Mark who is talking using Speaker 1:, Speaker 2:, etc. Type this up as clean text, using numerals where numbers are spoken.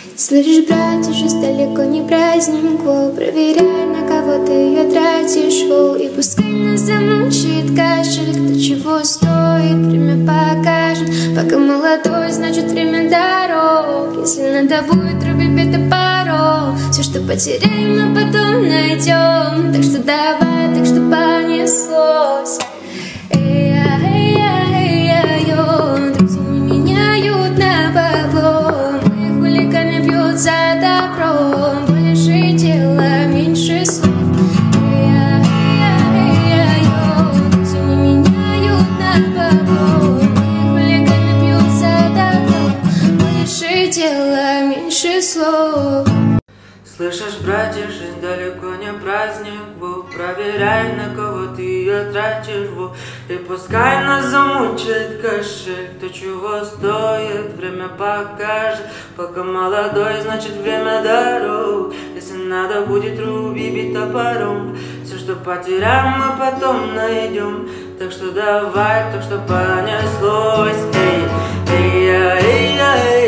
Speaker 1: Слышишь, братья, жизнь далеко не праздник, воу. Проверяй, на кого ты ее тратишь, воу. И пускай нас замучит кашель, кто чего стоит, время покажет. Пока молодой, значит время дорог. Если надо будет рубить бей топором. Все, что потеряем, мы потом найдем. Так что давай, так что понеслось. Друзья не меняют на бабло. Мои хулиганы бьют за добро. Больше дела, меньше слов. Друзья не меняют на бабло. Мои хулиганы бьют за добро. Больше дела, меньше слов.
Speaker 2: Слышишь, братья, жизнь далеко не праздник, воу. Проверяй, на кого ты ее тратишь, воу. И пускай нас замучает кошель, кто чего стоит, время покажет. Пока молодой, значит время дорог. Если надо будет руби бить топором. Все, что потеряем, мы потом найдем. Так что давай, так что понеслось. Эй, эй, эй, эй, эй.